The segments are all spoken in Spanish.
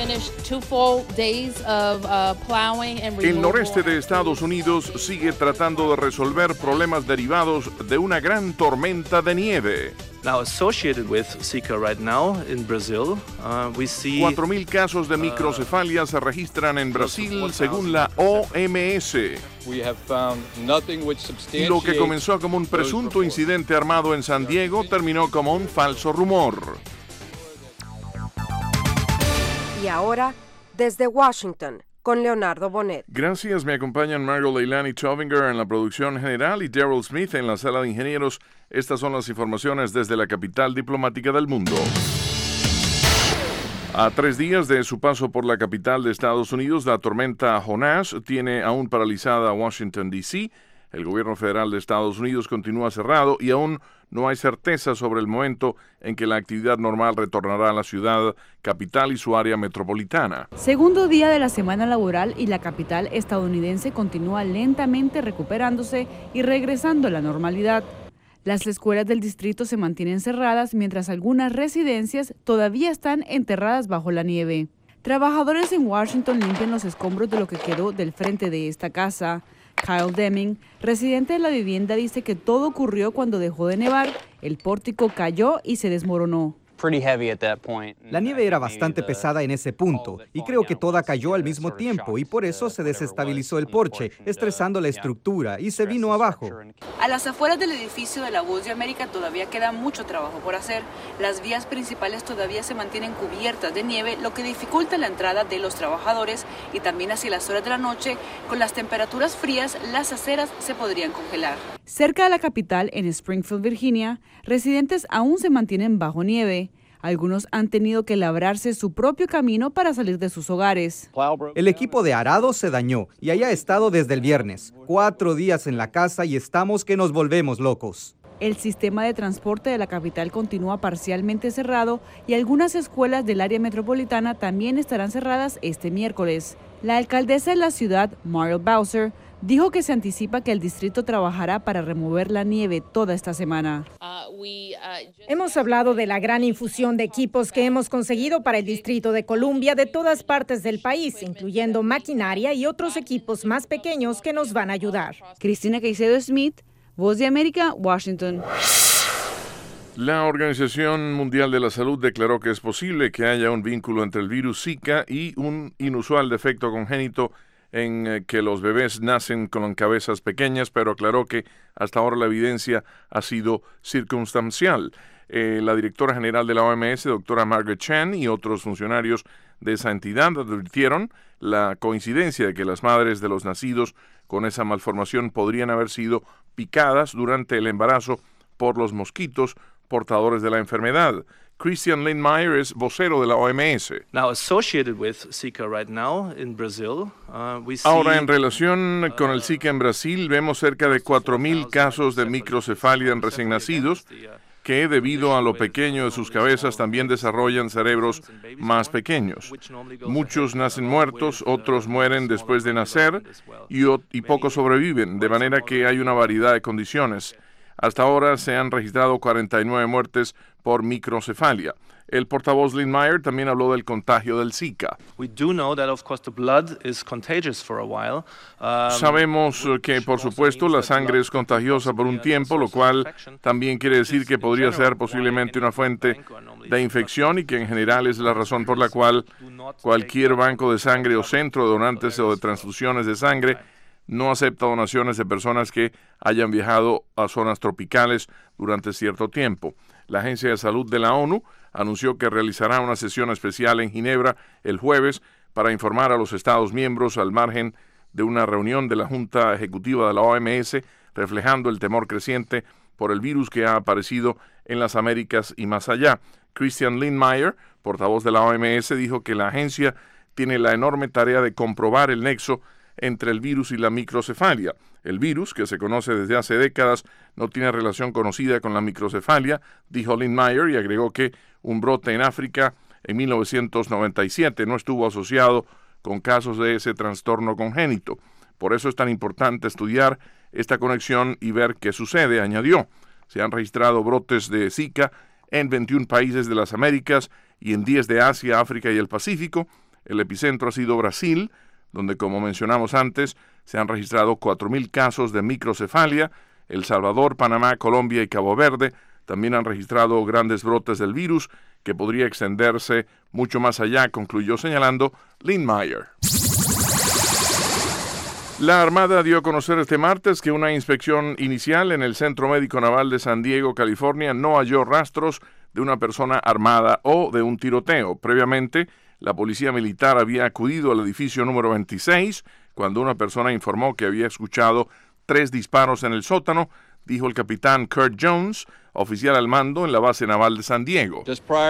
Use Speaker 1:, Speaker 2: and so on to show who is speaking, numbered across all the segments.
Speaker 1: El noreste de Estados Unidos sigue tratando de resolver problemas derivados de una gran tormenta de nieve.
Speaker 2: Now, associated with Zika right now in Brazil, we see
Speaker 1: 4.000 casos de microcefalia se registran en Brasil, según la OMS. Lo que comenzó como un presunto incidente armado en San Diego terminó como un falso rumor.
Speaker 3: Y ahora, desde Washington, con Leonardo Bonet.
Speaker 1: Gracias, me acompañan Margot Leilani Chovinger en la producción general y Daryl Smith en la sala de ingenieros. Estas son las informaciones desde la capital diplomática del mundo. A 3 días de su paso por la capital de Estados Unidos, la tormenta Jonas tiene aún paralizada Washington, D.C. El gobierno federal de Estados Unidos continúa cerrado y aún no hay certeza sobre el momento en que la actividad normal retornará a la ciudad capital y su área metropolitana.
Speaker 4: Segundo día de la semana laboral y la capital estadounidense continúa lentamente recuperándose y regresando a la normalidad. Las escuelas del distrito se mantienen cerradas mientras algunas residencias todavía están enterradas bajo la nieve. Trabajadores en Washington limpian los escombros de lo que quedó del frente de esta casa. Kyle Deming, residente de la vivienda, dice que todo ocurrió cuando dejó de nevar, el pórtico cayó y se desmoronó.
Speaker 5: La nieve era bastante pesada en ese punto y creo que toda cayó al mismo tiempo y por eso se desestabilizó el porche, estresando la estructura y se vino abajo.
Speaker 4: A las afueras del edificio de la Voz de América todavía queda mucho trabajo por hacer. Las vías principales todavía se mantienen cubiertas de nieve, lo que dificulta la entrada de los trabajadores y también hacia las horas de la noche, con las temperaturas frías, las aceras se podrían congelar. Cerca de la capital, en Springfield, Virginia, residentes aún se mantienen bajo nieve. Algunos han tenido que labrarse su propio camino para salir de sus hogares.
Speaker 5: El equipo de arado se dañó y ahí ha estado desde el viernes. 4 días en la casa y estamos que nos volvemos locos.
Speaker 4: El sistema de transporte de la capital continúa parcialmente cerrado y algunas escuelas del área metropolitana también estarán cerradas este miércoles. La alcaldesa de la ciudad, Muriel Bowser, dijo que se anticipa que el distrito trabajará para remover la nieve toda esta semana.
Speaker 6: Hemos hablado de la gran infusión de equipos que hemos conseguido para el Distrito de Columbia de todas partes del país, incluyendo maquinaria y otros equipos más pequeños que nos van a ayudar.
Speaker 4: Cristina Caicedo Smith, Voz de América, Washington.
Speaker 1: La Organización Mundial de la Salud declaró que es posible que haya un vínculo entre el virus Zika y un inusual defecto congénito en que los bebés nacen con cabezas pequeñas, pero aclaró que hasta ahora la evidencia ha sido circunstancial. La directora general de la OMS, doctora Margaret Chan, y otros funcionarios de esa entidad advirtieron la coincidencia de que las madres de los nacidos con esa malformación podrían haber sido picadas durante el embarazo por los mosquitos portadores de la enfermedad. Christian Lindmeier es vocero de la OMS. Ahora, en relación con el Zika en Brasil, vemos cerca de 4.000 casos de microcefalia en recién nacidos que, debido a lo pequeño de sus cabezas, también desarrollan cerebros más pequeños. Muchos nacen muertos, otros mueren después de nacer y pocos sobreviven, de manera que hay una variedad de condiciones. Hasta ahora se han registrado 49 muertes por microcefalia. El portavoz Lindmeier también habló del contagio del Zika. Sabemos que, por supuesto, la sangre es contagiosa por un tiempo, lo cual también quiere decir que podría ser posiblemente una fuente de infección y que en general es la razón por la cual cualquier banco de sangre o centro de donantes o de transfusiones de sangre no acepta donaciones de personas que hayan viajado a zonas tropicales durante cierto tiempo. La Agencia de Salud de la ONU anunció que realizará una sesión especial en Ginebra el jueves para informar a los Estados miembros al margen de una reunión de la Junta Ejecutiva de la OMS, reflejando el temor creciente por el virus que ha aparecido en las Américas y más allá. Christian Lindmeier, portavoz de la OMS, dijo que la agencia tiene la enorme tarea de comprobar el nexo entre el virus y la microcefalia. El virus, que se conoce desde hace décadas, no tiene relación conocida con la microcefalia, dijo Lindmeier, y agregó que un brote en África en 1997 no estuvo asociado con casos de ese trastorno congénito. Por eso es tan importante estudiar esta conexión y ver qué sucede, añadió. Se han registrado brotes de Zika en 21 países de las Américas y en 10 de Asia, África y el Pacífico. El epicentro ha sido Brasil, donde, como mencionamos antes, se han registrado 4.000 casos de microcefalia. El Salvador, Panamá, Colombia y Cabo Verde también han registrado grandes brotes del virus que podría extenderse mucho más allá, concluyó señalando Lynn Meyer. La Armada dio a conocer este martes que una inspección inicial en el Centro Médico Naval de San Diego, California, no halló rastros de una persona armada o de un tiroteo. Previamente, la policía militar había acudido al edificio número 26 cuando una persona informó que había escuchado 3 disparos en el sótano, dijo el capitán Kurt Jones, oficial al mando en la base naval de San Diego.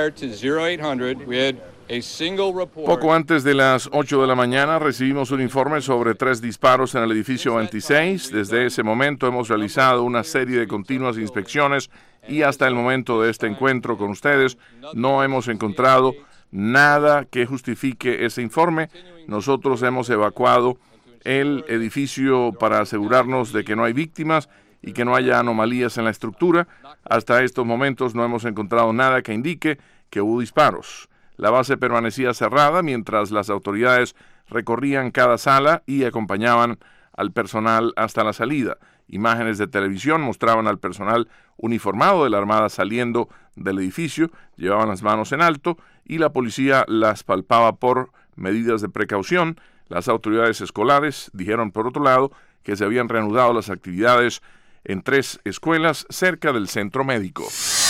Speaker 1: Poco antes de las 8 de la mañana recibimos un informe sobre 3 disparos en el edificio 26. Desde ese momento hemos realizado una serie de continuas inspecciones y hasta el momento de este encuentro con ustedes no hemos encontrado nada que justifique ese informe. Nosotros hemos evacuado el edificio para asegurarnos de que no hay víctimas y que no haya anomalías en la estructura. Hasta estos momentos no hemos encontrado nada que indique que hubo disparos. La base permanecía cerrada mientras las autoridades recorrían cada sala y acompañaban al personal hasta la salida. Imágenes de televisión mostraban al personal uniformado de la Armada saliendo del edificio, llevaban las manos en alto y la policía las palpaba por medidas de precaución. Las autoridades escolares dijeron, por otro lado, que se habían reanudado las actividades en 3 escuelas cerca del centro médico.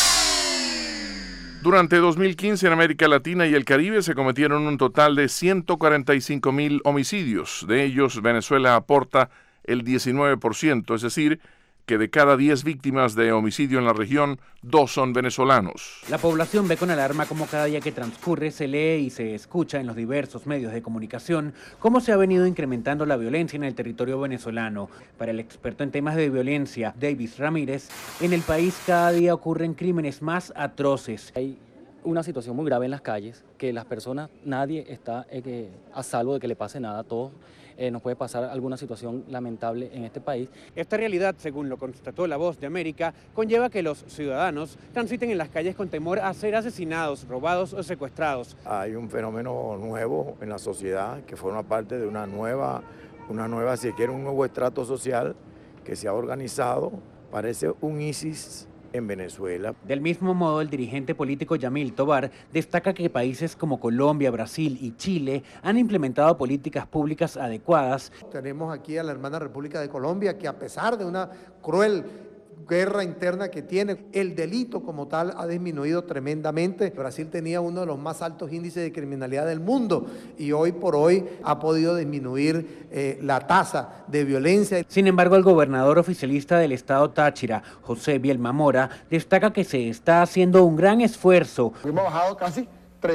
Speaker 1: Durante 2015 en América Latina y el Caribe se cometieron un total de 145,000 homicidios. De ellos, Venezuela aporta el 19%, es decir, que de cada 10 víctimas de homicidio en la región, 2 son venezolanos.
Speaker 7: La población ve con alarma cómo cada día que transcurre se lee y se escucha en los diversos medios de comunicación cómo se ha venido incrementando la violencia en el territorio venezolano. Para el experto en temas de violencia, Davis Ramírez, en el país cada día ocurren crímenes más atroces.
Speaker 8: Hay una situación muy grave en las calles, que las personas, nadie está a salvo de que le pase nada a todos. Nos puede pasar alguna situación lamentable en este país.
Speaker 9: Esta realidad, según lo constató La Voz de América, conlleva que los ciudadanos transiten en las calles con temor a ser asesinados, robados o secuestrados.
Speaker 10: Hay un fenómeno nuevo en la sociedad que forma parte de una nueva, si quiere, un nuevo estrato social que se ha organizado, parece un ISIS en Venezuela.
Speaker 7: Del mismo modo, el dirigente político Yamil Tobar destaca que países como Colombia, Brasil y Chile han implementado políticas públicas adecuadas.
Speaker 11: Tenemos aquí a la hermana República de Colombia, que a pesar de una cruel guerra interna que tiene, el delito como tal ha disminuido tremendamente. Brasil tenía uno de los más altos índices de criminalidad del mundo y hoy por hoy ha podido disminuir la tasa de violencia.
Speaker 7: Sin embargo, el gobernador oficialista del estado Táchira, José Bielma Mora, destaca que se está haciendo un gran esfuerzo.
Speaker 12: Hemos bajado casi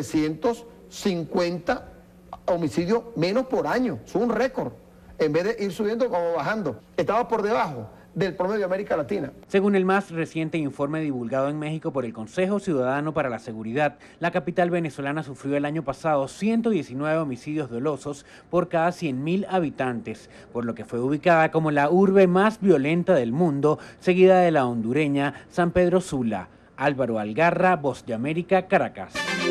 Speaker 12: 350 homicidios menos por año, es un récord, en vez de ir subiendo como bajando. Estaba por debajo del promedio de América Latina.
Speaker 7: Según el más reciente informe divulgado en México por el Consejo Ciudadano para la Seguridad, la capital venezolana sufrió el año pasado 119 homicidios dolosos por cada 100,000 habitantes, por lo que fue ubicada como la urbe más violenta del mundo, seguida de la hondureña San Pedro Sula. Álvaro Algarra, Voz de América, Caracas.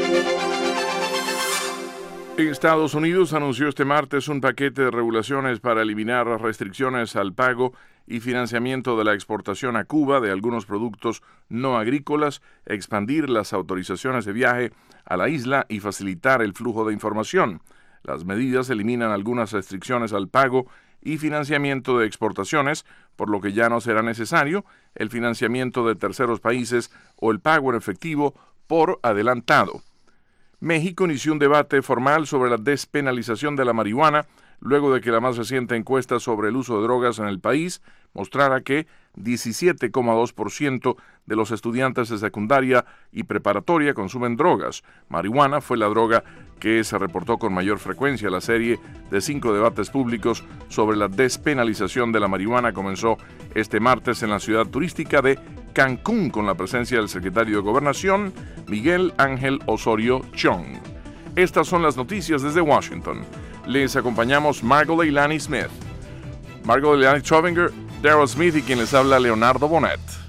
Speaker 1: Estados Unidos anunció este martes un paquete de regulaciones para eliminar las restricciones al pago y financiamiento de la exportación a Cuba de algunos productos no agrícolas, expandir las autorizaciones de viaje a la isla y facilitar el flujo de información. Las medidas eliminan algunas restricciones al pago y financiamiento de exportaciones, por lo que ya no será necesario el financiamiento de terceros países o el pago en efectivo por adelantado. México inició un debate formal sobre la despenalización de la marihuana, luego de que la más reciente encuesta sobre el uso de drogas en el país mostrara que 17,2% de los estudiantes de secundaria y preparatoria consumen drogas. Marihuana fue la droga que se reportó con mayor frecuencia. La serie de 5 debates públicos sobre la despenalización de la marihuana comenzó este martes en la ciudad turística de Cancún con la presencia del secretario de Gobernación, Miguel Ángel Osorio Chong. Estas son las noticias desde Washington. Les acompañamos Margot Leilani Smith, Margot Leilani Trovinger, Daryl Smith y quien les habla Leonardo Bonet.